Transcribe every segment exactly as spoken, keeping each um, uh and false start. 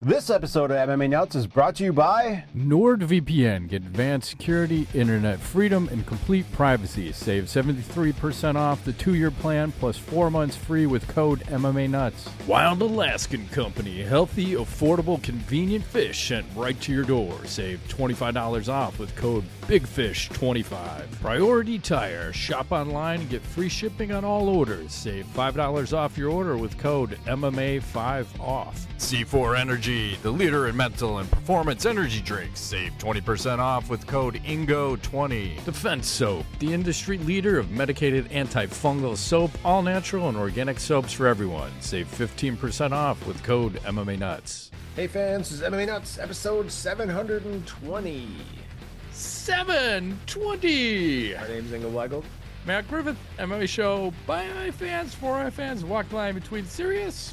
This episode of M M A Nuts is brought to you by NordVPN. Get advanced security, internet freedom, and complete privacy. Save seventy-three percent off the two-year plan plus four months free with code M M A Nuts. Wild Alaskan Company. Healthy, affordable, convenient fish sent right to your door. Save twenty-five dollars off with code Big Fish twenty-five. Priority Tire. Shop online and get free shipping on all orders. Save five dollars off your order with code M M A five off. C four Energy, the leader in mental and performance energy drinks. Save twenty percent off with code I N G O twenty. Defense Soap, the industry leader of medicated antifungal soap, all natural and organic soaps for everyone. Save fifteen percent off with code M M A Nuts. Hey fans, this is M M A Nuts, episode seven hundred twenty. seven twenty. My name's Engel Weigel. Matt Griffith, M M A show by M M A fans, for M M A fans, walk the line between serious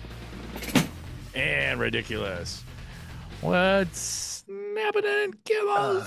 and ridiculous. Let's snap it and kill Uh,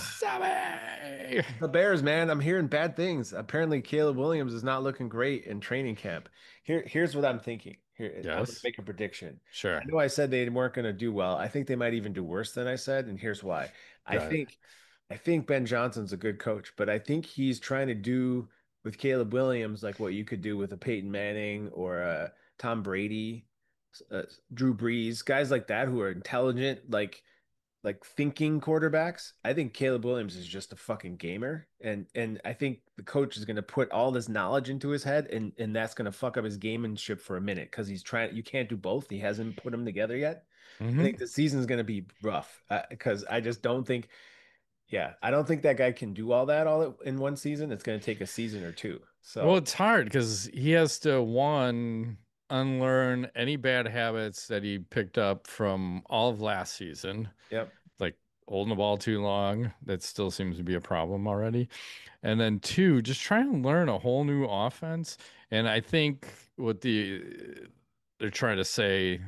Sammy. The Bears, man, I'm hearing bad things. Apparently, Caleb Williams is not looking great in training camp. Here, here's what I'm thinking. Here, I'm going to Yes. make a prediction. Sure. I know I said they weren't going to do well. I think they might even do worse than I said, and here's why. I Got it. think, I think Ben Johnson's a good coach, but I think he's trying to do with Caleb Williams like what you could do with a Peyton Manning or a Tom Brady, uh, Drew Brees, guys like that who are intelligent, like like thinking quarterbacks. I think Caleb Williams is just a fucking gamer, and and I think the coach is going to put all this knowledge into his head, and and that's going to fuck up his gamemanship for a minute because he's trying. You can't do both. He hasn't put them together yet. Mhm. I think the season's going to be rough because I just don't think. Yeah, I don't think that guy can do all that all in one season. It's going to take a season or two. So Well, it's hard because he has to, one, unlearn any bad habits that he picked up from all of last season, yep. like holding the ball too long. That still seems to be a problem already. And then two, just try and learn a whole new offense. And I think what the they're trying to say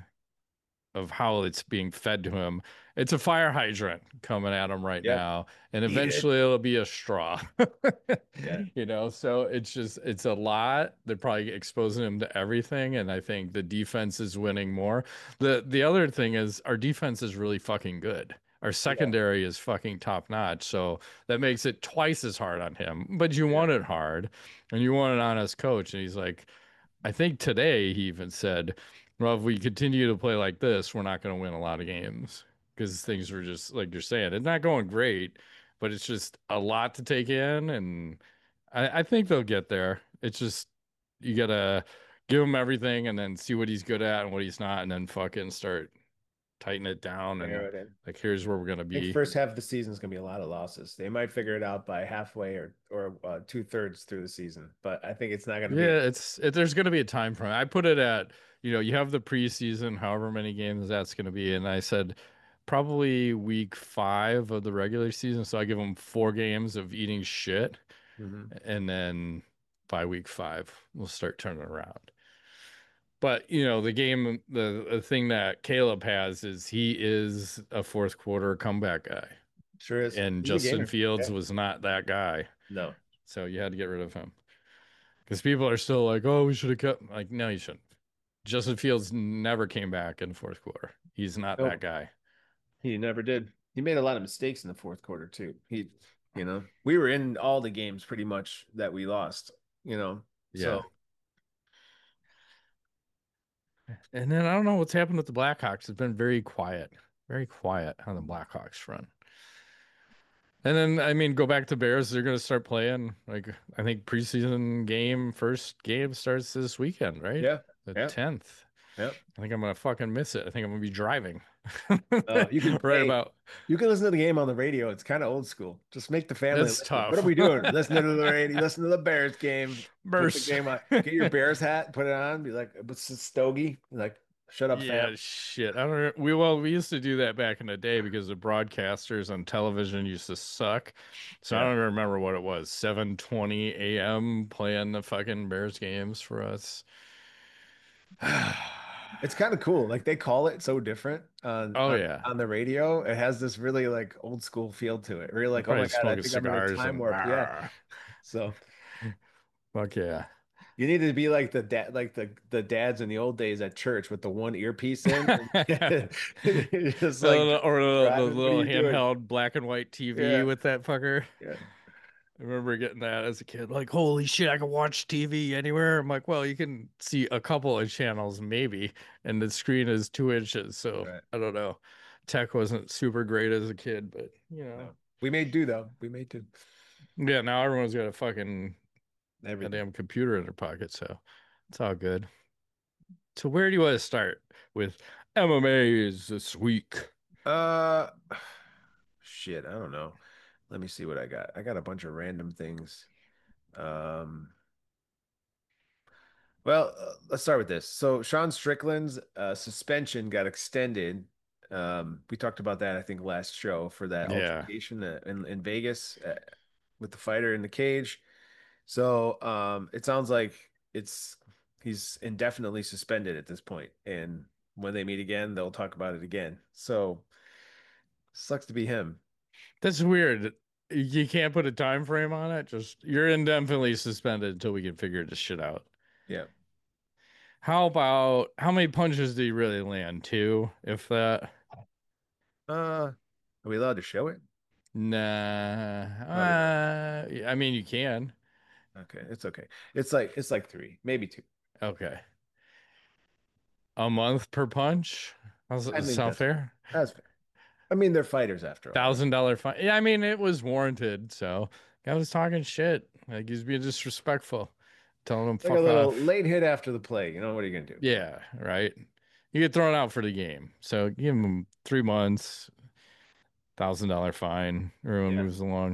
of how it's being fed to him, it's a fire hydrant coming at him right Yep. now, and Eat it. eventually it'll be a straw. Yeah. You know, so it's just it's a lot. They're probably exposing him to everything, and I think the defense is winning more. The the other thing is our defense is really fucking good. Our secondary is fucking top notch, so that makes it twice as hard on him. But you want it hard, and you want an honest coach. And he's like, I think today he even said, well, if we continue to play like this, we're not going to win a lot of games because things were just like you're saying, it's not going great, but it's just a lot to take in. And I, I think they'll get there. It's just, you got to give him everything and then see what he's good at and what he's not, and then fucking start tighten it down. And Figure it in. like, here's where we're going to I think be. first half of the season is going to be a lot of losses. They might figure it out by halfway or or uh, two thirds through the season, but I think it's not going to Yeah, be. it's it, there's going to be a time frame. I put it at, you know, you have the preseason, however many games that's going to be, and I said probably week five of the regular season. So I give them four games of eating shit, Mhm. and then by week five we'll start turning around. But you know, the game, the, the thing that Caleb has is he is a fourth quarter comeback guy, Sure is. and He's a Justin gamer. Fields Yeah. was not that guy. No. So you had to get rid of him. Because people are still like, oh, we should have kept. Like, no, you shouldn't. Justin Fields never came back in the fourth quarter. He's not Nope. that guy. He never did. He made a lot of mistakes in the fourth quarter too. He, you know, we were in all the games pretty much that we lost. You know, Yeah. so And then I don't know what's happened with the Blackhawks. It's been very quiet, very quiet on the Blackhawks front. And then, I mean, go back to Bears. They're going to start playing. Like, I think preseason game, first game starts this weekend, right? yeah, The yeah. tenth. Yep. I think I'm going to fucking miss it. I think I'm going to be driving. Uh, you can right hey, about. You can listen to the game on the radio. It's kind of old school. Just make the family. That's listen. tough. What are we doing? Listening to the radio. Listen to the Bears game. Bears. Put the game on. Get your Bears hat. Put it on. Be like, what's the stogie? Be like, shut up, Yeah, fam. shit. I don't. We well, we used to do that back in the day because the broadcasters on television used to suck. So I Yeah. don't remember what it was. seven twenty a m playing the fucking Bears games for us. It's kind of cool. Like they call it so different on, Oh on, yeah. on the radio. It has this really like old school feel to it. Really like, oh my Probably God, I smoking think I'm in a cigars time and warp. Yeah. ah. So Fuck yeah. You need to be like the dad, like the the dads in the old days at church with the one earpiece in, and you're just The like little- or the, the driving. What are little you doing? handheld black and white T V Yeah, with that fucker. yeah, I remember getting that as a kid. Like, holy shit, I can watch T V anywhere. I'm like, well, you can see a couple of channels maybe, and the screen is two inches. So right. I don't know. Tech wasn't super great as a kid, but you know, No, we made do though. We made do yeah. Now everyone's got a fucking everything. goddamn computer in their pocket, so it's all good. So where do you want to start with M M As this week? Uh, shit, I don't know. Let me see what I got. I got a bunch of random things. Um, well, uh, let's start with this. So Sean Strickland's uh, suspension got extended. Um, we talked about that, I think, last show for that Yeah. altercation uh, in in Vegas uh, with the fighter in the cage. So um, it sounds like it's he's indefinitely suspended at this point, and when they meet again, they'll talk about it again. So sucks to be him. That's weird. You can't put a time frame on it. Just you're indefinitely suspended until we can figure this shit out. Yeah. How about how many punches do you really land? Two, if that. Uh, are we allowed to show it? Nah. Probably not. Uh, I mean, you can. Okay, it's okay. It's like it's like three, maybe two. Okay. A month per punch? Does I it think sound that's fair. fair? That's fair. I mean, they're fighters after all, right? Thousand dollar fine. Yeah, I mean, it was warranted. So guy was talking shit. Like he's being disrespectful, telling him Like a fuck little off. late hit after the play. You know, what are you gonna do? Yeah, right. You get thrown out for the game. So give him three months, thousand dollar fine. Everyone Yeah. moves along.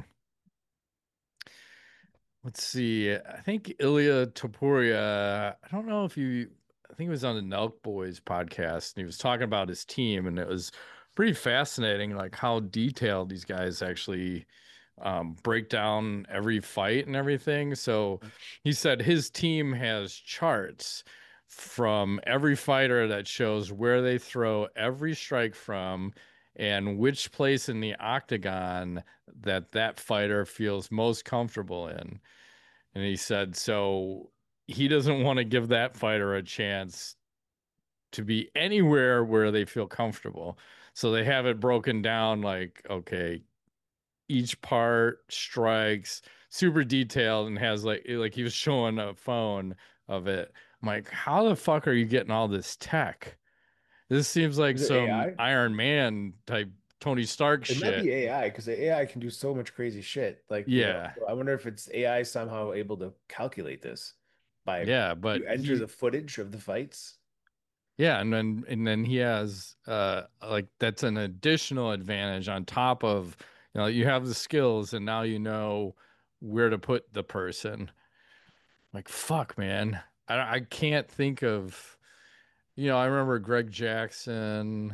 Let's see. I think Ilya Topuria. I don't know if you. I think it was on the Nelk Boys podcast, and he was talking about his team, and it was pretty fascinating, like how detailed these guys actually um, break down every fight and everything. So he said his team has charts from every fighter that shows where they throw every strike from and which place in the octagon that that fighter feels most comfortable in. And he said, so he doesn't want to give that fighter a chance to be anywhere where they feel comfortable. So they have it broken down like, okay, each part strikes super detailed and has like like he was showing a phone of it. I'm like, how the fuck are you getting all this tech? This seems like Is it some A I? Iron Man type Tony Stark It might shit. be A I because the A I can do so much crazy shit. Like, you know, Yeah. so I wonder if it's A I somehow able to calculate this by Yeah, you but enter he the footage of the fights. yeah, and then and then he has uh like that's an additional advantage on top of you know you have the skills and now you know where to put the person. Like fuck, man. I I can't think of you know, I remember Greg Jackson.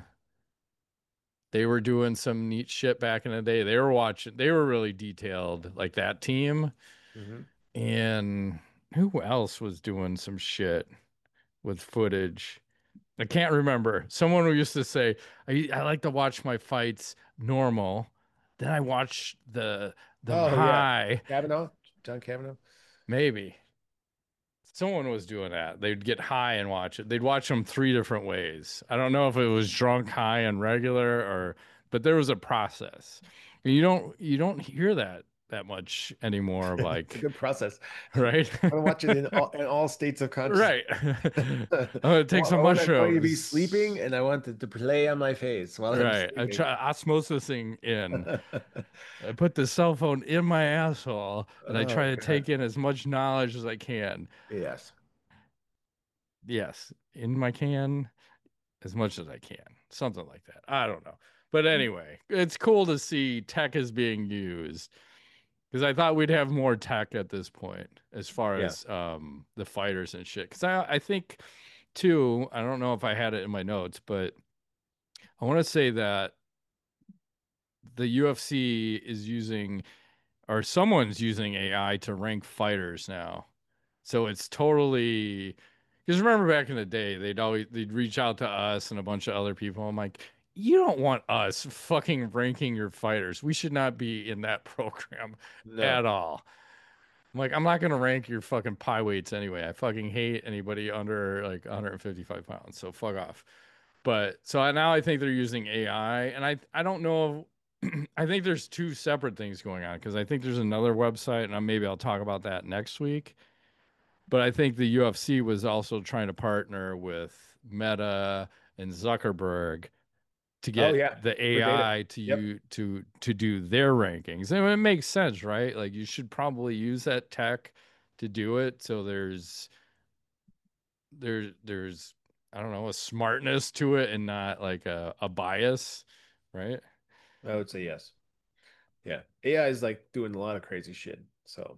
They were doing some neat shit back in the day. They were watching, they were really detailed, like that team. Hmm. And who else was doing some shit with footage? I can't remember. Someone who used to say, I, I like to watch my fights normal. Then I watch the them Oh yeah, high. Kavanaugh, John Kavanaugh. Maybe. Someone was doing that. They'd get high and watch it. They'd watch them three different ways. I don't know if it was drunk, high, and regular, or but there was a process. You don't you don't hear that that much anymore. It's a Like, good process. right, I want to watch it in all, in all states of consciousness. right. I I'm gonna take want some I want that fight to be sleeping, mushrooms. and I want it to play on my face while I'm Right. I sleeping. try osmosising in. I put the cell phone in my asshole and I Oh try to God. take in as much knowledge as I can. Yes. Yes, in my can. As much as I can. Something like that. I don't know. But anyway, it's cool to see tech is being used because I thought we'd have more tech at this point as far Yeah. as um, the fighters and shit. Because I, I think, too, I don't know if I had it in my notes, but I want to say that the U F C is using, or someone's using A I to rank fighters now. So it's totally because remember back in the day, they'd always they'd reach out to us and a bunch of other people. I'm like, you don't want us fucking ranking your fighters. We should not be in that program No. at all. I'm like, I'm not gonna rank your fucking pie weights anyway. I fucking hate anybody under like one hundred fifty-five pounds. So fuck off. But so I, now I think they're using A I, and I I don't know. I think there's two separate things going on because I think there's another website, and I, maybe I'll talk about that next week. But I think the U F C was also trying to partner with Meta and Zuckerberg to Oh get yeah, the for data. A I to Yep. you to to do their rankings. And it makes sense, right? Like you should probably use that tech to do it. So there's there's there's I don't know, a smartness to it and not like a, a bias, right? I would say yes. Yeah. A I is like doing a lot of crazy shit. So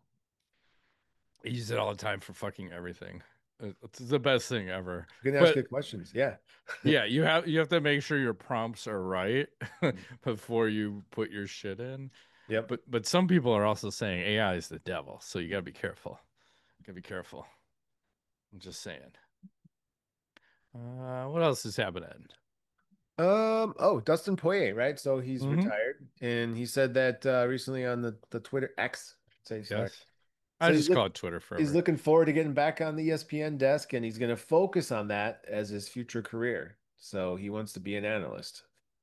I use it all the time for fucking everything. It's the best thing ever. you can ask But good questions. Yeah. yeah, you have you have to make sure your prompts are right before you put your shit in. Yep. But but some people are also saying A I is the devil, so you gotta be careful. You gotta be careful. I'm just saying. Uh, what else is happening? Um, oh, Dustin Poirier, right? So he's Mm-hmm. retired and he said that uh recently on the the Twitter X, I should say, sorry. Yes. I So he's just look call it Twitter he's forever. looking forward to getting back on the E S P N desk and he's going to focus on that as his future career. So he wants to be an analyst,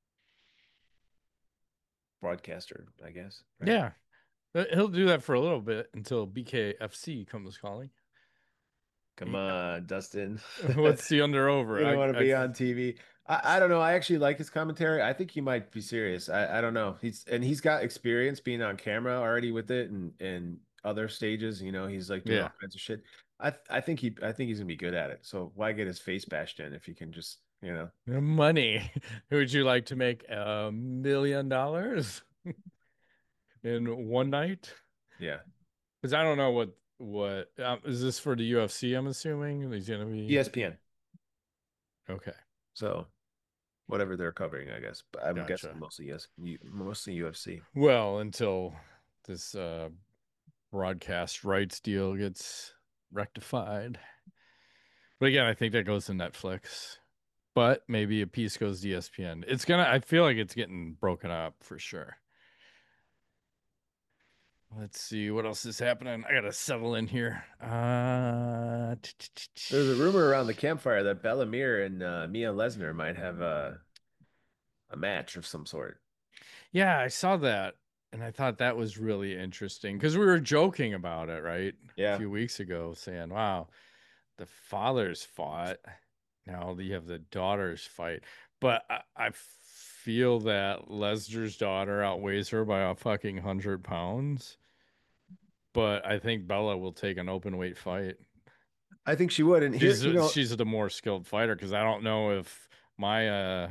broadcaster, I guess, right? Yeah. Uh, He'll do that for a little bit until B K F C comes calling. Come He- on, Dustin. What's the under over? You don't I, want to I be on T V. I, I don't know. I actually like his commentary. I think he might be serious. I, I don't know. He's and he's got experience being on camera already with it and and other stages. You know, he's like doing all yeah. kinds of shit. I I think he I think he's gonna be good at it. So why get his face bashed in if he can just, you know, Money. Would you like to make a million dollars in one night? yeah. Because I don't know what what um, is this for the U F C? I'm assuming he's gonna be E S P N. okay. So whatever they're covering, I guess. But I'm guessing Gotcha. mostly yes, mostly U F C. Well, until this uh, broadcast rights deal gets rectified. But again, I think that goes to Netflix. But maybe a piece goes to E S P N. It's gonna. I feel like it's getting broken up for sure. Let's see what else is happening. I gotta settle in here. Uh, There's a rumor around the campfire that Bellamir and uh, Mia Lesnar might have a a match of some sort. yeah, I saw that, and I thought that was really interesting because we were joking about it, right, a Yeah. few weeks ago, saying, "Wow, the fathers fought. Now you have the daughters fight." But I, I feel that Lesnar's daughter outweighs her by a fucking hundred pounds. But I think Bella will take an open weight fight. I think she would. And here, She's you know, she's the more skilled fighter because I don't know if Maya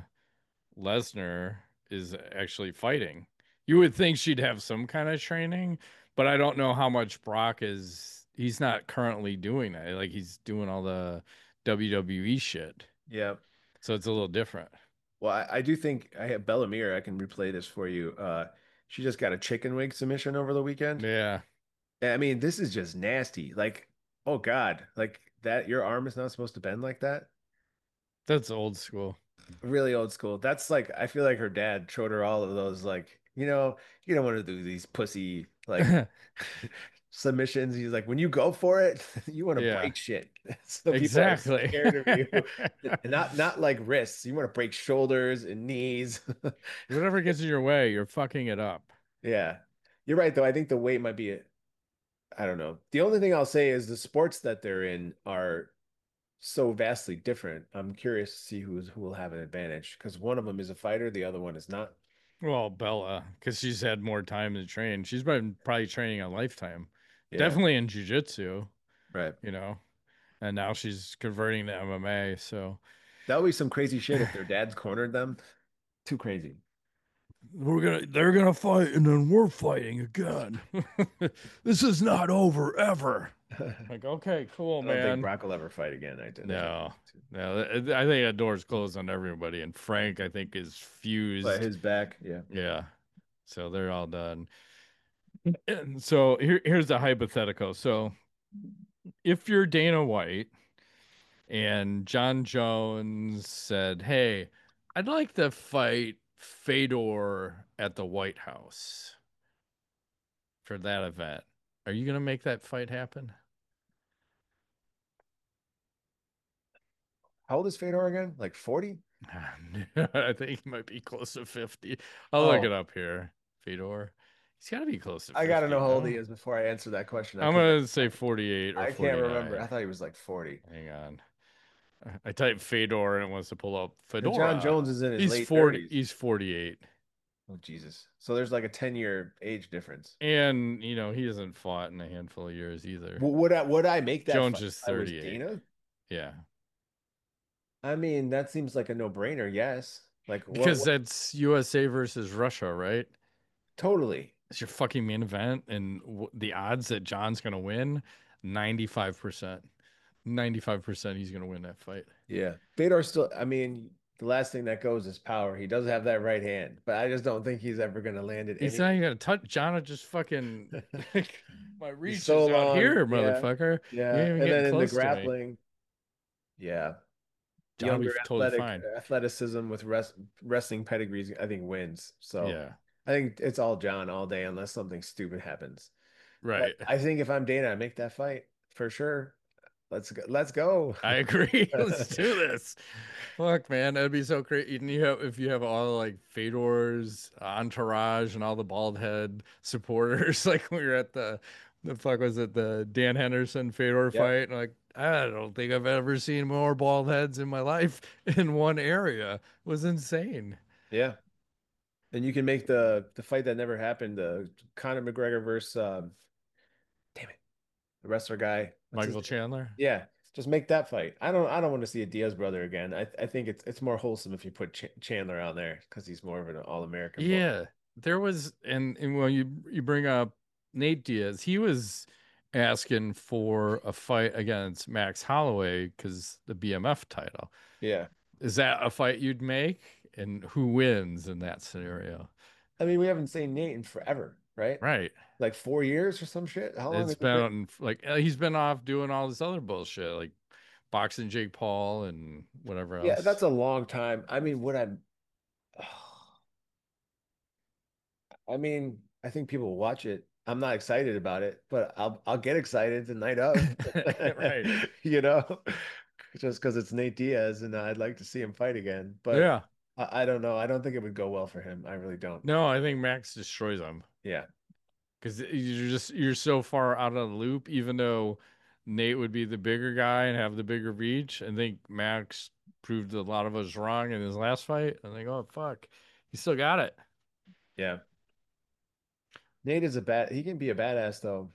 Lesnar is actually fighting. You would think she'd have some kind of training, but I don't know how much Brock is. He's not currently doing that. Like he's doing all the W W E shit. yeah. So it's a little different. Well, I, I do think I have Bellamir. I can replay this for you. Uh, she just got a chicken wing submission over the weekend. Yeah, I mean, this is just nasty. Like, oh God, like that. Your arm is not supposed to bend like that. that's old school. Really old school. That's like I feel like her dad showed her all of those. Like, you know, you don't want to do these pussy like submissions. He's like, when you go for it, you want to Yeah, break shit. So people are exactly. scared of you. And not not like wrists. You want to break shoulders and knees. Whatever gets in your way, you're fucking it up. Yeah. You're right though. I think the weight might be I don't know. The only thing I'll say is the sports that they're in are so vastly different. I'm curious to see who's who will have an advantage because one of them is a fighter, the other one is not. Well, Bella, because she's had more time to train. She's been probably training a lifetime, Yeah, definitely in jujitsu, right. you know, and now she's converting to M M A. So That would be some crazy shit if their dads cornered them. Too crazy. we're gonna, they're gonna fight, and then we're fighting again. This is not over ever. I Like, okay, cool, don't think man. Brock will ever fight again. I don't think. No, no, I I think that door's closed on everybody, and Frank, I think, is But fused. his back, yeah. Yeah, so they're all done. And so here, here's the hypothetical. So if you're Dana White and John Jones said, "Hey, I'd like to fight Fedor at the White House for that event." Are you gonna make that fight happen? How old is Fedor again? Like forty? I think he might be close to fifty. I'll look it Oh, up here. Fedor. He's got to be close to I gotta know fifty, how old he no? is before I answer that question. I I'm because gonna I, say forty-eight or I can't remember. I forty-nine. thought he was like forty. Hang on. I typed Fedor and it wants to pull up And John Fedora. Jones is in his He's late forty. thirties. He's forty-eight. Oh Jesus! So there's like a ten year age difference. And, you know, he hasn't fought in a handful of years either. W- Would I would I make that Jones fight is if I was thirty-eight. Dana? Yeah. I mean, that seems like a no brainer. Yes. Like what, Because what? that's U S A versus Russia, right? Totally. It's your fucking main event. And w the odds that John's going to win, ninety-five percent. ninety-five percent he's going to win that fight. Yeah. Fedor still. I mean, the last thing that goes is power. He does have that right hand, but I just don't think he's ever going to land it He's any. not even going to touch. John will just fucking. My He's reach so is out long. here, Yeah. motherfucker. You Yeah. ain't even And getting then in the close to me. grappling, yeah. John will Younger be totally athletic fine. athleticism with rest, wrestling pedigrees, I think wins. So Yeah. I think it's all John all day unless something stupid happens. But Right. I think if I'm Dana, I make that fight for sure. Let's go. Let's go. I agree. Let's do this. Fuck, man, that'd be so great. And you have if you have all like Fedor's entourage and all the bald head supporters, like when we were at the the fuck was it the Dan Henderson Fedor Yep. fight? And like, I don't think I've ever seen more bald heads in my life in one area. It was insane. Yeah. And you can make the the fight that never happened, the Conor McGregor versus um, damn it, the wrestler guy. What's his Michael name? Chandler. Yeah. Just make that fight. I don't I don't want to see a Diaz brother again. I I think it's it's more wholesome if you put Ch Chandler on there because he's more of an all-American boy. Yeah, there was, and and when you you bring up Nate Diaz, he was asking for a fight against Max Holloway because the B M F title. Yeah. Is that a fight you'd make? And who wins in that scenario? I mean, we haven't seen Nate in forever, right? Right. Like four years or some shit. How long It's has it been been? on, like uh, he's been off doing all this other bullshit, like boxing Jake Paul and whatever Yeah, that's else. a long time. I mean, would I? I mean, I think people will watch it. I'm not excited about it, but I'll I'll get excited the night of, Right. you know, just because it's Nate Diaz and I'd like to see him fight again. But Yeah. I, I don't know. I don't think it would go well for him. I really don't. No, I think Max destroys him. Yeah, Because you're just you're so far out of the loop, even though Nate would be the bigger guy and have the bigger reach. I think Max proved a lot of us wrong in his last fight. I think, oh fuck, he still got it. yeah. Nate is a bad. He can be a badass though.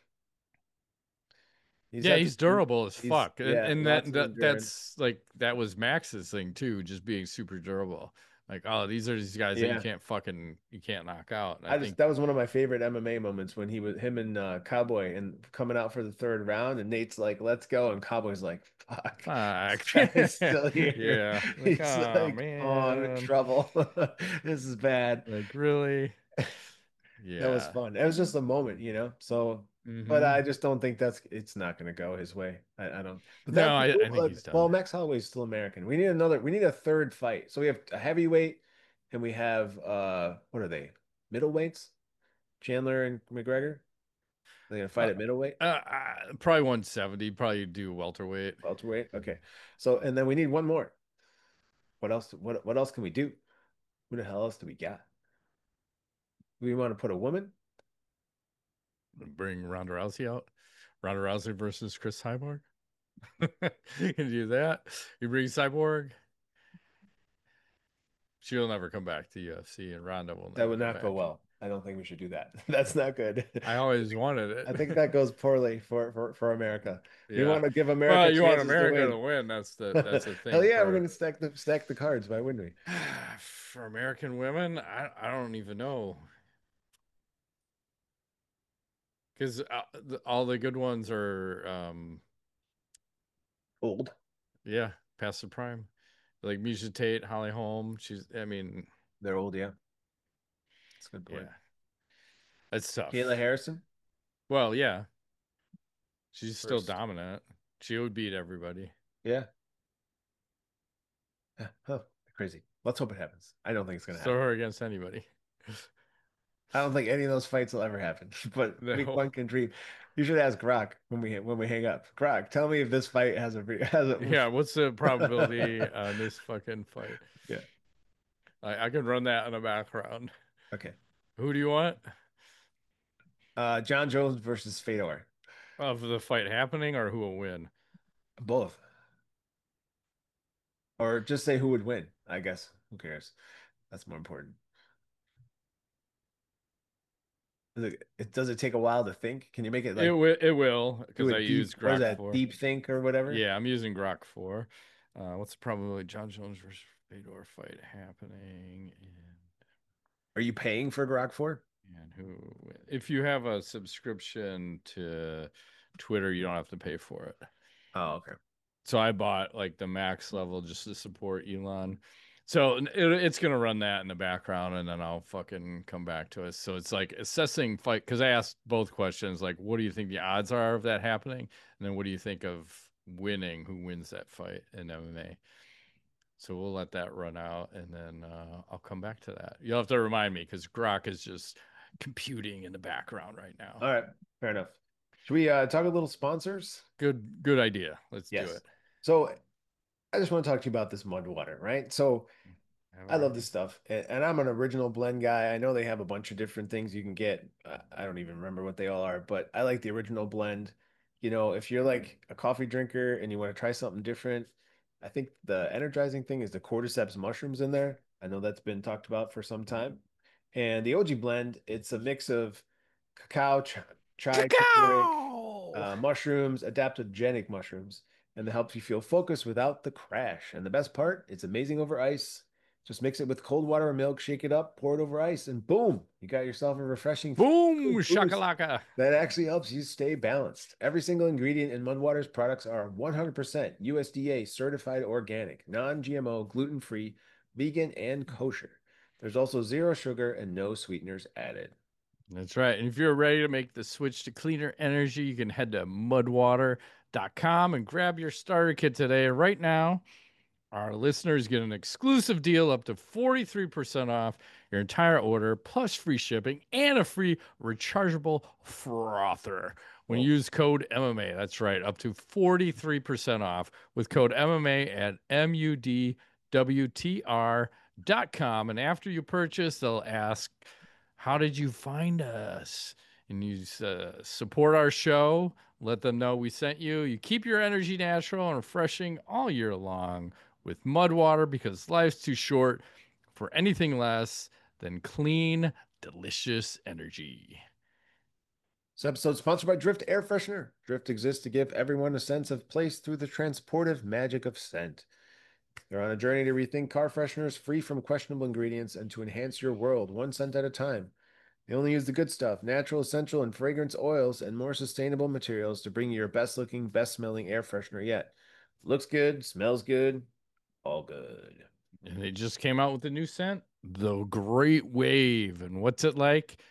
He's Yeah, had he's he, durable as he's fuck, and yeah, and lots that, of that endurance. that's like that was Max's thing too, just being super durable. Like, oh, these are these guys that you Yeah. can't fucking you can't knock out. And I I just think, that was one of my favorite M M A moments when he was him and uh, Cowboy and coming out for the third round and Nate's like, "Let's go," and Cowboy's like, "Fuck, this fuck, guy is still here." yeah, like, He's oh like, "Oh, I'm in man, trouble. This is bad." like really, That was yeah. fun. It was just a moment, you know. So, but Hmm. I just don't think that's it's not going to go his way. I, I don't. But No, that'd be I, cool. I think Like, he's well, done. Max Holloway's still American. We need another. We need a third fight. So we have a heavyweight, and we have uh, what are they? Middleweights? Chandler and McGregor. They're gonna fight Uh, at middleweight, uh, uh, probably one seventy. Probably do welterweight. welterweight. Okay. So and then we need one more. What else? What what else can we do? Who the hell else do we got? We want to put a woman. Bring Ronda Rousey out. Ronda Rousey versus Chris Cyborg. You can do that. You bring Cyborg. She'll never come back to U F C, and Ronda will That never would come not go back. well. I don't think we should do that. That's not good. I always wanted I think it. that goes poorly for for, for America. We Yeah. want to give America Well, you want chances to America win. to win. That's the that's the Hell thing yeah, we're for gonna stack the stack the cards. Why wouldn't we? for American women. I I don't even know because uh, all the good ones are um Old. yeah past the prime. Like Misha Tate, Holly Holm. She's I mean They're old, yeah. That's a good point. yeah, it's Kayla tough. Harrison. Well, yeah, she's still First. dominant. She would beat everybody. Yeah. Huh. Crazy. Let's hope it happens. I don't think it's gonna Throw happen. her against anybody. I don't think any of those fights will ever happen, but week No. one can dream. You should ask Grok when we when we hang up. Grok, tell me if this fight has a has Yeah, what's the probability a. on this fucking fight? Yeah. I, I can run that in the background. Okay. Who do you want? Uh, John Jones versus Fedor. Of the fight happening or who will win? Both, or just say who would win. I guess. Who cares? That's more important. Does it, it does it take a while to think? Can you make it It like will it will do because a I deep? use What is Grok that? four. Deep think or whatever? Yeah, I'm using Grok four. Uh, what's the probability John Jones versus Fedor fight happening? Are you paying for Grok four? And who, if you have a subscription to Twitter, you don't have to pay for it. Oh, okay. So I bought like the max level just to support Elon. So it, it's gonna run that in the background, and then I'll fucking come back to it. So it's like assessing fight because I asked both questions, like, what do you think the odds are of that happening, and then what do you think of winning? Who wins that fight in M M A? So we'll let that run out, and then uh, I'll come back to that. You'll have to remind me because Grok is just computing in the background right now. All right. Fair enough. Should we uh, talk a little sponsors? Good, good idea. Let's do Yes. it. So I just want to talk to you about this mud water, right? So Have I I love already? this stuff, and, and I'm an original blend guy. I know they have a bunch of different things you can get. Uh, I don't even remember what they all are, but I like the original blend. You know, if you're like a coffee drinker and you want to try something different, I think the energizing thing is the cordyceps mushrooms in there. I know that's been talked about for some time. And the O G blend, it's a mix of cacao, ch chai, turmeric, Cacao! uh, mushrooms, adaptogenic mushrooms, and that helps you feel focused without the crash. And the best part, it's amazing over ice. Just mix it with cold water or milk, shake it up, pour it over ice, and boom, you got yourself a refreshing Boom! boost Shakalaka! that actually helps you stay balanced. Every single ingredient in Mudwater's products are one hundred percent U S D A certified organic, non-G M O, gluten-free, vegan, and kosher. There's also zero sugar and no sweeteners added. That's right. And if you're ready to make the switch to cleaner energy, you can head to mudwater dot com and grab your starter kit today. Right now, our listeners get an exclusive deal up to forty-three percent off your entire order, plus free shipping and a free rechargeable frother when you Whoa. use code M M A. That's right, up to forty-three percent off with code M M A at M U D W T R dot com. And after you purchase, they'll ask, how did you find us? And you uh, support our show. Let them know we sent you. You keep your energy natural and refreshing all year long with mud water because life's too short for anything less than clean, delicious energy. This episode is sponsored by Drift Air Freshener. Drift exists to give everyone a sense of place through the transportive magic of scent. They're on a journey to rethink car fresheners free from questionable ingredients and to enhance your world one scent at a time. They only use the good stuff, natural, essential, and fragrance oils and more sustainable materials to bring you your best looking, best smelling air freshener yet. Looks good, smells good, all good. And they just came out with a new scent, the Great Wave. And what's it like?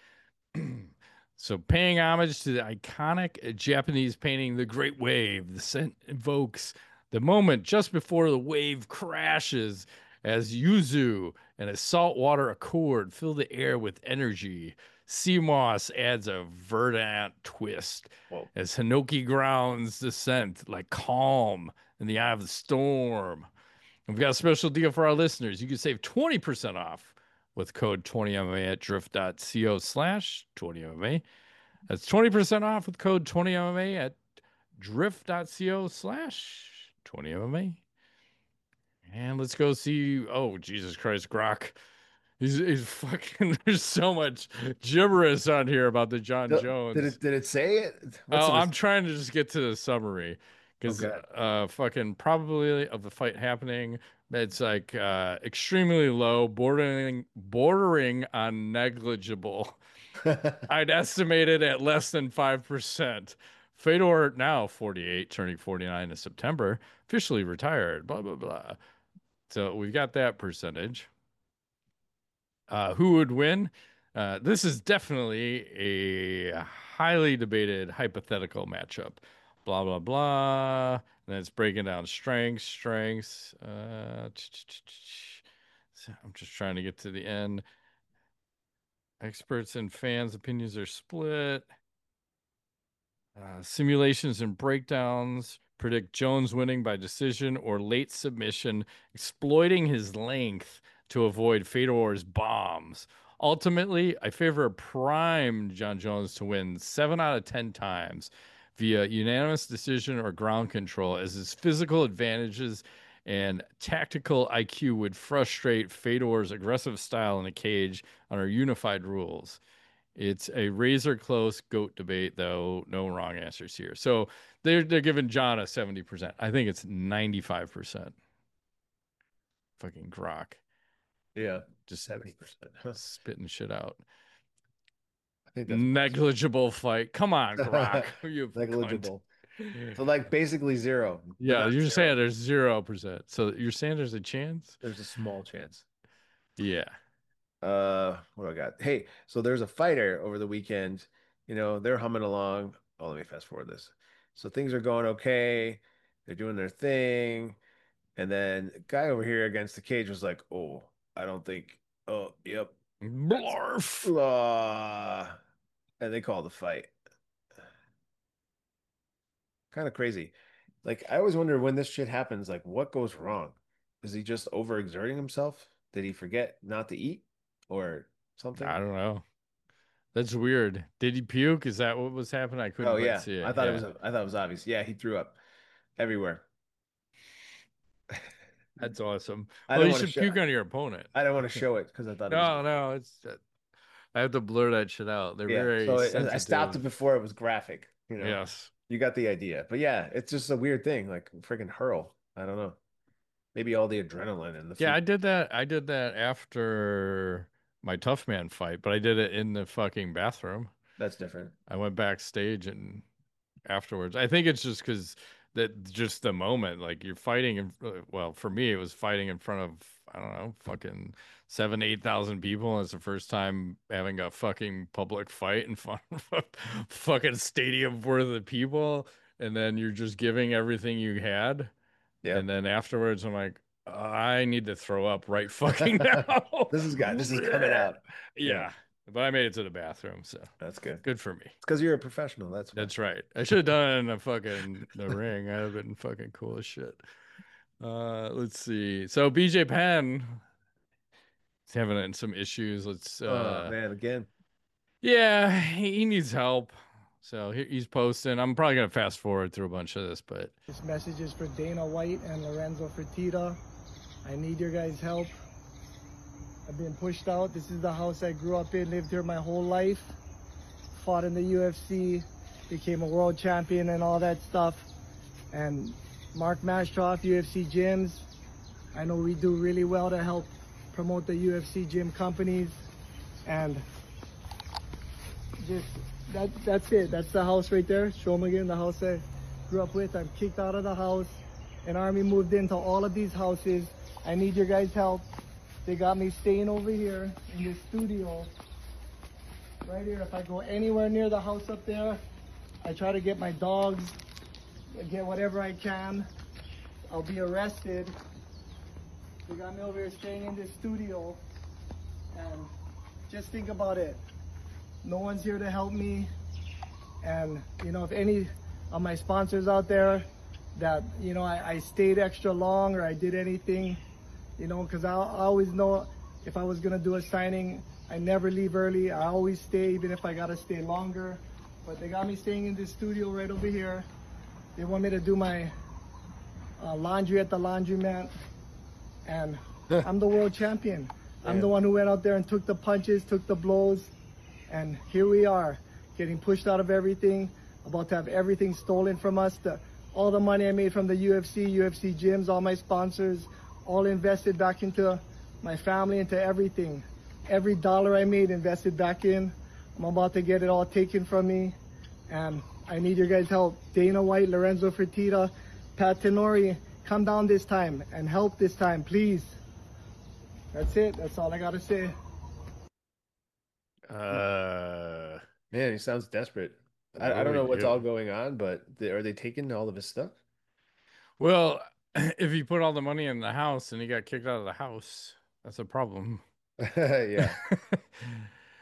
So, paying homage to the iconic Japanese painting, The Great Wave, the scent evokes the moment just before the wave crashes as yuzu and a saltwater accord fill the air with energy. Sea moss adds a verdant twist Whoa. as Hinoki grounds the scent like calm in the eye of the storm. And we've got a special deal for our listeners. You can save twenty percent off with code twenty M M A at drift.co slash 20MMA. That's twenty percent off with code twenty M M A at drift.co slash 20MMA. And let's go see. Oh, Jesus Christ, Grok. He's, he's fucking. There's so much gibberish on here about the John Did Jones. it did it say it? What's Oh, it? I'm trying to just get to the summary because Okay. uh, fucking probability of the fight happening. It's like uh, extremely low, bordering bordering on negligible. I'd estimate it at less than five percent. Fedor, now forty-eight, turning forty-nine in September, officially retired, blah, blah, blah. So we've got that percentage. Uh, who would win? Uh, this is definitely a highly debated hypothetical matchup. Blah, blah, blah. And then it's breaking down strengths, strengths. Uh, so I'm just trying to get to the end. Experts and fans' opinions are split. Uh, simulations and breakdowns predict Jones winning by decision or late submission, exploiting his length to avoid Fedor's bombs. Ultimately, I favor a prime John Jones to win seven out of ten times via unanimous decision or ground control, as his physical advantages and tactical I Q would frustrate Fedor's aggressive style in a cage under unified rules. It's a razor close GOAT debate, though. No wrong answers here. So they're they're giving John a seventy percent. I think it's ninety-five percent. Fucking Grok. Yeah, Just seventy percent. spitting shit out. I think that's Negligible fight. Come on, Grok. You cunt. negligible. So like basically zero, but Yeah, not you're zero. saying there's zero percent. So you're saying there's a chance? There's a small chance. Yeah. Uh, what do I got? Hey, so there's a fighter over the weekend. You know, they're humming along. Oh, let me fast forward this. So things are going okay. They're doing their thing. And then the guy over here against the cage was like, "Oh, I don't think. Oh, yep, that's Blarf. uh, and they call the fight. Kind of crazy. Like I always wonder when this shit happens, like what goes wrong? Is he just overexerting himself? Did he forget not to eat or something? I don't know. That's weird. Did he puke? Is that what was happening? I couldn't Oh quite yeah, see I it. thought it Yeah. was I thought it was obvious. Yeah, he threw up everywhere. That's awesome. I Well, didn't you want to should show puke on your opponent. I didn't want to show it because I thought it was No, no, it's I have to blur that shit out. They're yeah. very So I I stopped it sensitive. before it was graphic. You know, Yes. you got the idea. But yeah, it's just a weird thing, like freaking hurl. I don't know. Maybe all the adrenaline and the Yeah, food. I did that. I did that after my Tough Man fight, but I did it in the fucking bathroom. That's different. I went backstage and afterwards. I think it's just because that just the moment, like you're fighting. In, uh, well, for me, it was fighting in front of I don't know, fucking seven, eight thousand people. And it's the first time having a fucking public fight in front of a fucking stadium worth of people, and then you're just giving everything you had, Yeah. and then afterwards, I'm like, I need to throw up right fucking now. This is got this is coming out. Yeah, Yeah, but I made it to the bathroom, so that's good. good for me. It's because you're a professional. That's why. That's right. I should have done it in the fucking the ring. I'd have been fucking cool as shit. Uh, let's see. So B J Penn is having some issues. Let's Oh uh, man, again. yeah, he, he needs help. So he, he's posting. I'm probably gonna fast forward through a bunch of this, but This message is for Dana White and Lorenzo Fertitta. I need your guys' help. I've been pushed out. This is the house I grew up in, lived here my whole life. Fought in the U F C, became a world champion and all that stuff. And Mark Mashtroff, U F C gyms. I know we do really well to help promote the U F C gym companies. And just, that, that's it. That's the house right there. Show them again, the house I grew up with. I'm kicked out of the house. An army moved into all of these houses. I need your guys' help. They got me staying over here in this studio. Right here, if I go anywhere near the house up there, I try to get my dogs, get whatever I can. I'll be arrested. They got me over here staying in this studio. And just think about it. No one's here to help me. And, you know, if any of my sponsors out there that, you know, I, I stayed extra long or I did anything, you know, because I, I always know if I was going to do a signing, I never leave early. I always stay, even if I got to stay longer. But they got me staying in this studio right over here. They want me to do my uh, laundry at the laundromat. And I'm the world champion. I'm Yeah. the one who went out there and took the punches, took the blows. And here we are, getting pushed out of everything, about to have everything stolen from us. The, all the money I made from the U F C, U F C gyms, all my sponsors, all invested back into my family, into everything. Every dollar I made invested back in. I'm about to get it all taken from me. And I need your guys' help. Dana White, Lorenzo Fertitta, Pat Tenori, come down this time and help this time, please. That's it. That's all I got to say. uh, Man, he sounds desperate. I, what I do don't we know what's all do? going on, but they, are they taking all of his stuff? Well, if he put all the money in the house and he got kicked out of the house, that's a problem. Yeah.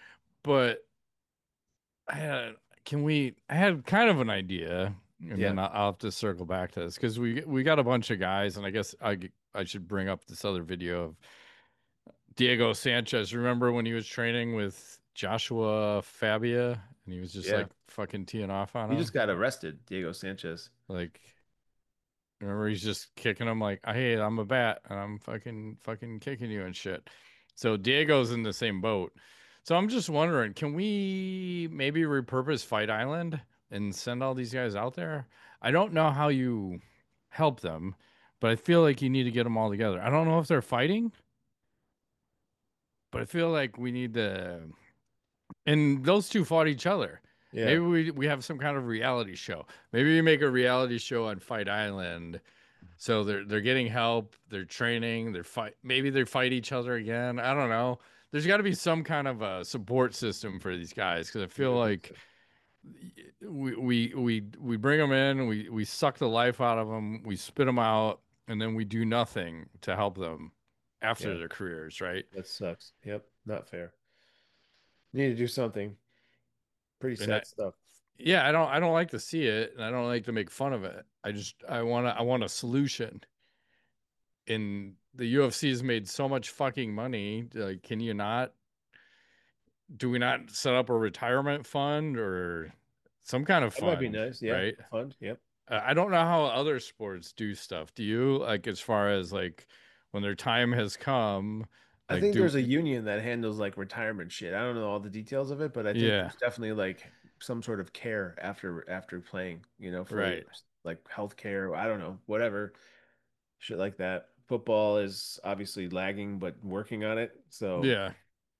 but I had, can we? I had kind of an idea, and Yeah. then I'll, I'll have to circle back to this because we we got a bunch of guys, and I guess I I should bring up this other video of Diego Sanchez. Remember when he was training with Joshua Fabia, and he was just Yeah. like fucking teeing off on He him, just got arrested, Diego Sanchez. like. Remember, he's just kicking him like, "Hey, I'm a bat, and I'm fucking fucking kicking you and shit." So Diego's in the same boat. So I'm just wondering, can we maybe repurpose Fight Island and send all these guys out there? I don't know how you help them, but I feel like you need to get them all together. I don't know if they're fighting, but I feel like we need to. And those two fought each other. Yeah. Maybe we we have some kind of reality show. Maybe we make a reality show on Fight Island. So they're they're getting help, they're training, they're fight maybe they fight each other again. I don't know. There's got to be some kind of a support system for these guys because I feel like we we we we bring them in, we we suck the life out of them, we spit them out, and then we do nothing to help them after Yeah. their careers, right? That sucks. Yep. Not fair. Need to do something. Pretty And I, sad stuff. yeah, I don't I don't like to see it, and I don't like to make fun of it. I just I want to I want a solution. And the U F C has made so much fucking money. Like, can you not? Do we not set up a retirement fund or some kind of That might be fund, nice. Yeah. right? Fun. Yep. Uh, I don't know how other sports do stuff. Do you like as far as like when their time has come? I Like, think do there's a union that handles like retirement shit. I don't know all the details of it, but I think yeah, there's definitely like some sort of care after after playing, you know, for right, years. Like health care, I don't know, whatever. Shit like that. Football is obviously lagging, but working on it. So yeah,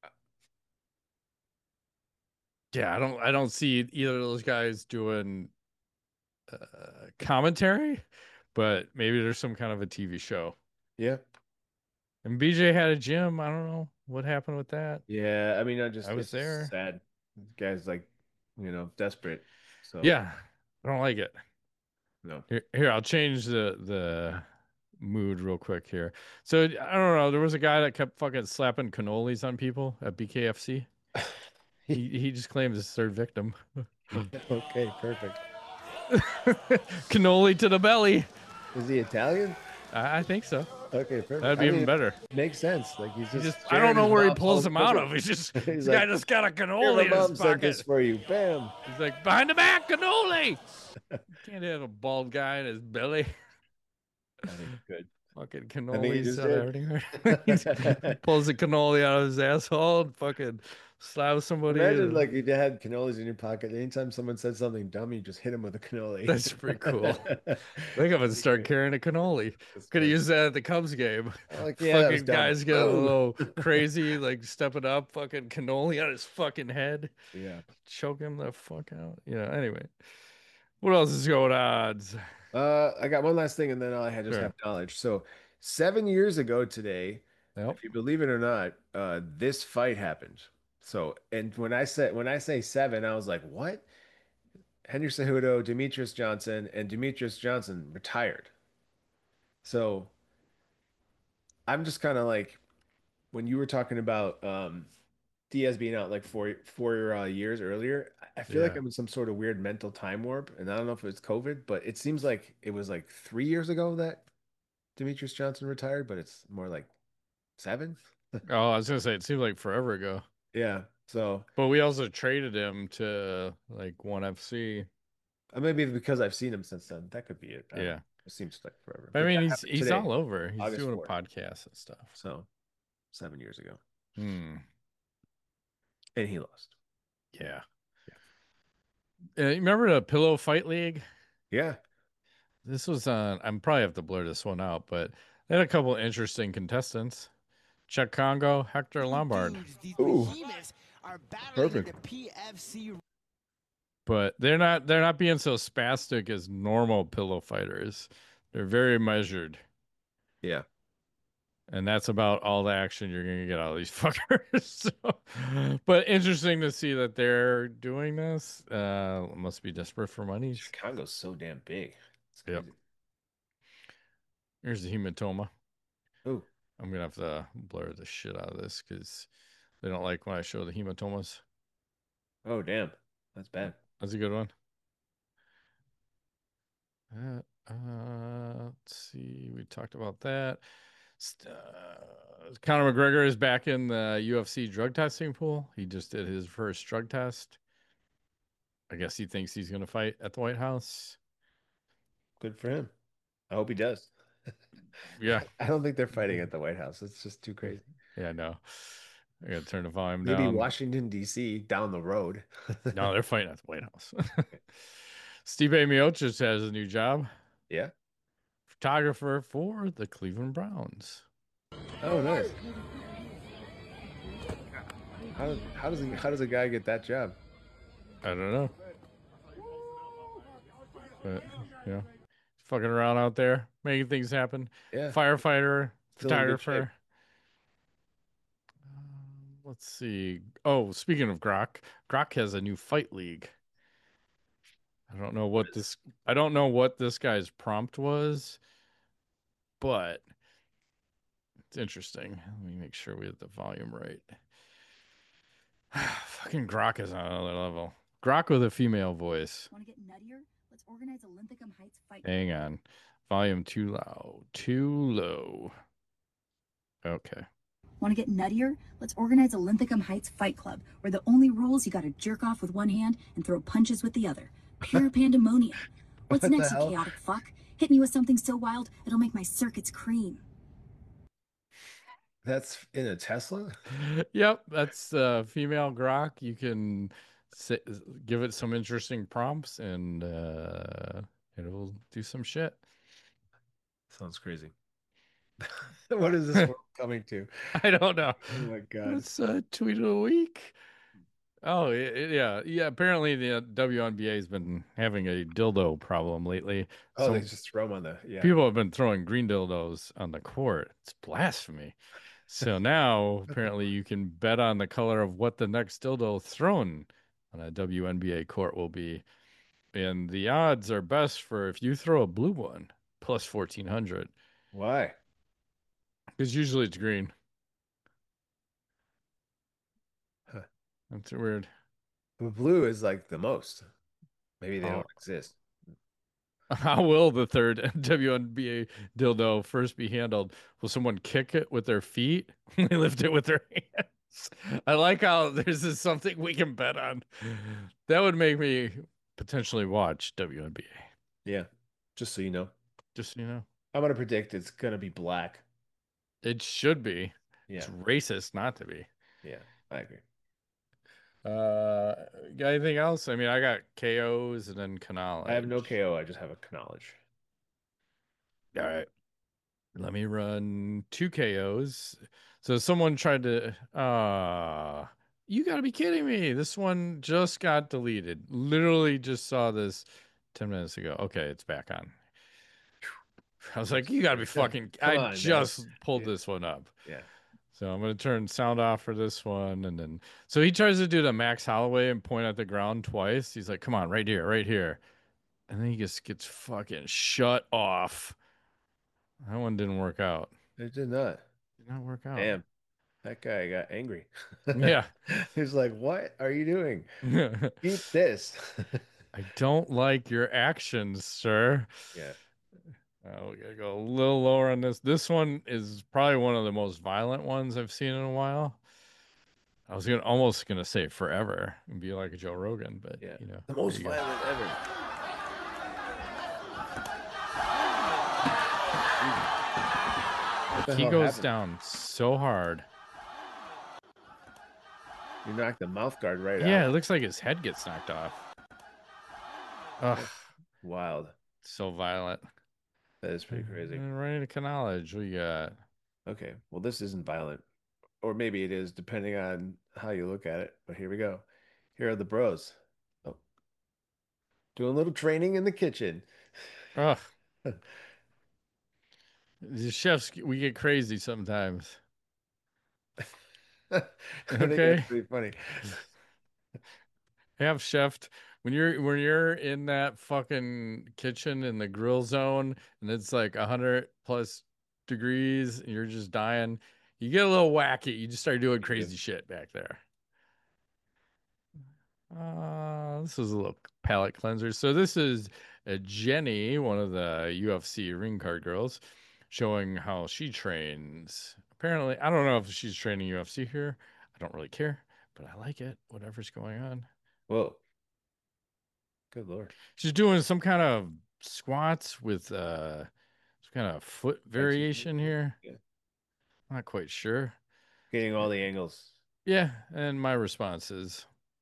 yeah. I don't I don't see either of those guys doing uh, commentary, but maybe there's some kind of a T V show. yeah. And B J had a gym. I don't know what happened with that. Yeah. I mean, I I just was it's just there. sad. Guys like, you know, desperate. So Yeah, I don't like it. no. Here, here, I'll change the the mood real quick here. So I don't know. There was a guy that kept fucking slapping cannolis on people at B K F C. He he just claims his third victim. Okay, perfect. Cannoli to the belly. Is he Italian? I, I think so. Okay, perfect. That'd be I even mean, better. it makes sense. Like he's He just just I don't sharing know his where he mom's pulls home them out cooking. of. He's just He's this like, guy just got a here, cannoli my in his mom sent this pocket. for you. Bam. He's like behind the back cannoli. Can't have a bald guy in his belly. I think it's good. Fucking I think he cannolis just out did. everywhere. He pulls a cannoli out of his asshole and fucking slaps somebody. Imagine And like if you had cannolis in your pocket. Anytime someone said something dumb, you just hit him with a cannoli. that's pretty cool. I think I'm gonna start carrying a cannoli. That's Could have good. used that at the Cubs game. I'm like, yeah, that was Fucking dumb. guys getting a Boom. little crazy, like stepping up, fucking cannoli on his fucking head, Yeah. choke him the fuck out. Yeah. Anyway, what else is going on? Uh, I got one last thing, and then I had just Sure. have knowledge. So, seven years ago today, Yep. if you believe it or not, uh, this fight happened. So, and when I said when I say seven, I was like, what? Henry Cejudo, Demetrius Johnson, and Demetrius Johnson retired. So I'm just kind of like when you were talking about um, Diaz being out like four four uh, years earlier. I I feel like Yeah. I'm in some sort of weird mental time warp, and I don't know if it's COVID, but it seems like it was like three years ago that Demetrius Johnson retired, but it's more like seven. Oh, I was gonna say it seemed like forever ago, Yeah. So but we also traded him to like one F C. uh, maybe because I've seen him since then. That could be it. I don't know. Yeah. It seems like forever. I But mean, that he's happened he's today, all over. He's August doing a fourth. podcast and stuff. So seven years ago. Hmm. And he lost. Yeah. Uh, you remember the Pillow Fight League? Yeah. This was on. I'm probably have to blur this one out, but they had a couple interesting contestants: Chuck Congo, Hector Lombard. Dudes, these Ooh. behemoths are battling Perfect. in the P F C. But they're not. They're not being so spastic as normal pillow fighters. They're very measured, Yeah. and that's about all the action you're gonna get out of these fuckers. So, but interesting to see that they're doing this. Uh, must be desperate for money. Chicago's so damn big. It's Yep. crazy. Here's the hematoma. Ooh. I'm gonna have to blur the shit out of this because they don't like when I show the hematomas. Oh, damn. That's bad. That's a good one. Uh, uh, let's see. We talked about that. Uh, Conor McGregor is back in the U F C drug testing pool. He just did his first drug test. I guess he thinks he's going to fight at the White House. Good for him. I hope he does. Yeah. I don't think they're fighting at the White House. It's just too crazy. Yeah, no. I got to turn the volume Maybe down. Washington, D C, down the road. No, they're fighting at the White House. Stipe Miocic has a new job. Yeah. Photographer for the Cleveland Browns. Oh, nice. How, how does he, how does a guy get that job? I don't know. But, you know, fucking around out there, making things happen. Yeah. Firefighter, Still in good shape. photographer. Um, let's see. Oh, speaking of Grok, Grok has a new fight league. I don't know what this I don't know what this guy's prompt was, but it's interesting. Let me make sure we have the volume right. Fucking Grok is on another level. Grok with a female voice. Want to get nuttier? Let's organize a Linthicum Heights fight. Hang on. Volume too loud. Too low. Okay. Want to get nuttier? Let's organize a Linthicum Heights fight club where the only rules you got to jerk off with one hand and throw punches with the other. Pure pandemonium. What's What the next, you hell? chaotic fuck? Hit me with something so wild it'll make my circuits cream. That's in a Tesla? Yep, that's uh, female Grok. You can say, give it some interesting prompts and uh, it'll do some shit. Sounds crazy. What is this world coming to? I don't know. Oh my God. It's a tweet of the week. Oh, it, it- yeah. Yeah, apparently the uh, W N B A has been having a dildo problem lately. Oh, So they just throw them on the, yeah. people have been throwing green dildos on the court. It's blasphemy. So now apparently you can bet on the color of what the next dildo thrown on a W N B A court will be. And the odds are best for if you throw a blue one, plus fourteen hundred. Why? Because usually it's green. Huh. That's weird. The blue is like the most. Maybe they Oh. don't exist. How will the third W N B A dildo first be handled? Will someone kick it with their feet? They lift it with their hands. I like how there's this something we can bet on. That would make me potentially watch W N B A. Yeah. Just so you know. Just so you know. I'm gonna predict it's gonna be black. It should be. Yeah. It's racist not to be. Yeah, I agree. Uh, got anything else? I mean, I got K Os and then knowledge. I have no K O, I just have a knowledge. All right. Let me run two K Os. So someone tried to uh you gotta be kidding me. This one just got deleted. Literally just saw this ten minutes ago. Okay, it's back on. I was like, you gotta be fucking Come I on, man. just pulled Yeah. this one up. Yeah. So I'm gonna turn sound off for this one, and then so he tries to do the Max Holloway and point at the ground twice. He's like, "Come on, right here, right here," and then he just gets fucking shut off. That one didn't work out. It did not. Did not work out. Damn. That guy got angry. Yeah. He's like, what are you doing? Eat this. I don't like your actions, sir. Yeah. Uh, we gotta go a little lower on this. This one is probably one of the most violent ones I've seen in a while. I was gonna almost gonna say forever and be like a Joe Rogan, but Yeah. you know, The there most you go. violent ever. What the He hell goes happened? down so hard. You knocked the mouth guard right Yeah, it out. looks like his head gets knocked off. Ugh, Wild. so violent. That is pretty crazy. And right into knowledge. What you got? Okay. Well, this isn't violent. Or maybe it is, depending on how you look at it. But here we go. Here are the bros. Oh. Doing a little training in the kitchen. Ugh. The chefs, we get crazy sometimes. I think Okay. that's pretty funny. Have chef when you're when you're in that fucking kitchen in the grill zone and it's like a hundred plus degrees and you're just dying. You get a little wacky. You just start doing crazy shit back there. Uh, this is a little palate cleanser. So this is uh, Jenny, one of the U F C ring card girls, showing how she trains. Apparently, I don't know if she's training U F C here. I don't really care, but I like it. Whatever's going on. Whoa. Good Lord. She's doing some kind of squats with uh, some kind of foot variation here. Yeah. Not quite sure. Getting all the angles. Yeah, and my response is,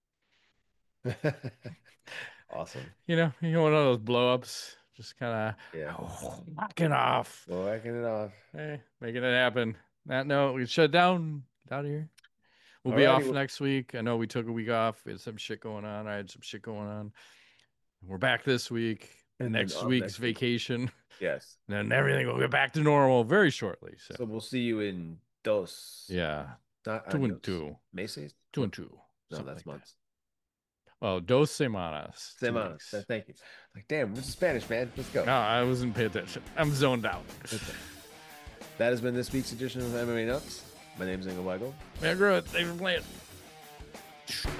Awesome. you know, you know, one of those blow ups, just kind of Yeah. knocking off. Well, whacking it off. Hey, making it happen. That note, we shut down. Get out of here. We'll be Alrighty, off well- next week. I know we took a week off. We had some shit going on. I had some shit going on. We're back this week. And then next off week's next week. vacation. Yes. And then everything will get back to normal very shortly. So, So we'll see you in dos. yeah, Not two and años. two. Meses? two and two. No, something that's like that. months. Well, dos semanas. two Semanas. weeks. So thank you. Like, damn, this is Spanish, man. Let's go. No, I wasn't paying attention. I'm zoned out. Okay. That has been this week's edition of M M A Nuts. My name is Engel Weigel. Man, Groot, thanks for playing.